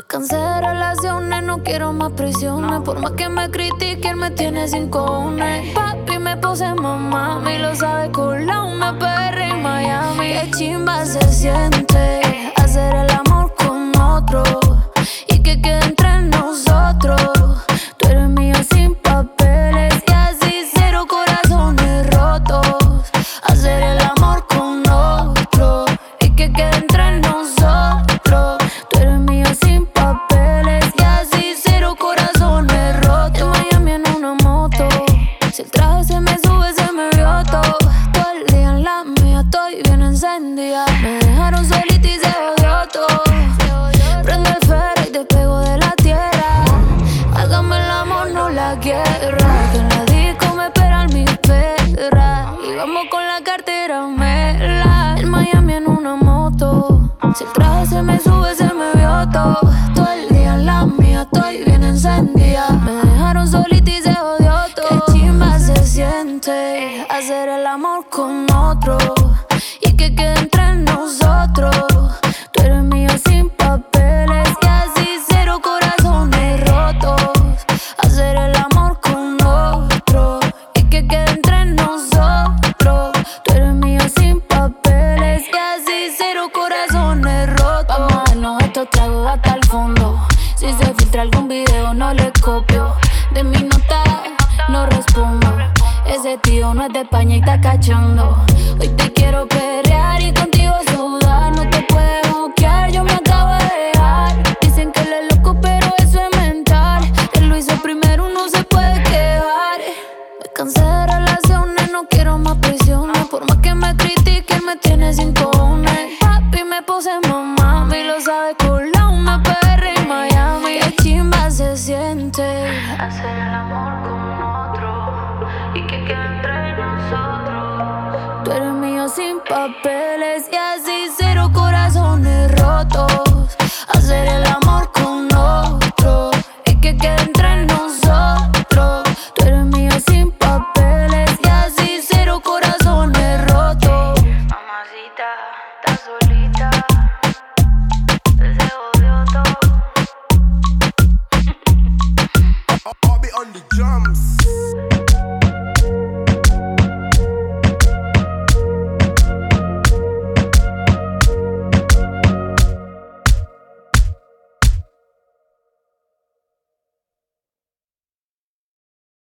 Cansé de relaciones, no quiero más prisiones. Por más que me critique, él me tiene sin cojones. Papi me puse mamá, y lo sabe Colombia, PR y Miami. Qué chimba se siente hacer el amor con otro y que quede entre nosotros. Tú eres mío sin papeles y así cero corazones rotos. Hacer el amor con otro y que quede entre nosotros. Tú eres mío sin papeles y así cero corazones rotos. En Miami en una moto, si el traje se me sube se me vio todo. Todo el día en la mía estoy bien encendida. Me dejaron solita y se odió todo. Prendo el ferro y te pego de la tierra. Hágame el amor, no la guerra. Que en la disco me esperan mis perras. Y vamos con la cartera mela. En Miami en una moto, si el traje se me sube se me vio todo. Todo el día en la mía estoy bien encendida. Me dejaron solita y se odió todo. Qué chimba se siente hacer el amor con otro y que quede entre nosotros. Tú eres mío sin papeles y así cero corazones rotos. Hacer el amor con otro y que quede entre nosotros. Tú eres mío sin papeles y así cero corazones rotos. Vamos a darnos estos tragos hasta el fondo. Si se filtra algún video no le copio. De mi nota no respondo. Ese tío no es de España y está cachando. Hoy te quiero perrear y contigo sudar. No te puedes bloquear, yo me acabo de dejar. Dicen que él es loco pero eso es mental. Él lo hizo primero, no se puede quejar. Me cansé de relaciones, no quiero más prisiones. Por más que me critique, él me tiene sin cojones. Papi me puse mamá, y lo sabe Colombia, PR y Miami. Qué chimba se siente hacer el amor con otro y que quede entre nosotros. Tú eres mío sin papeles y así cero corazones rotos. Hacer el amor con otro y que quede entre nosotros. Tú eres mío sin papeles y así cero corazones rotos. Mamacita, estás solita, se odió todo. I'll be on the drums.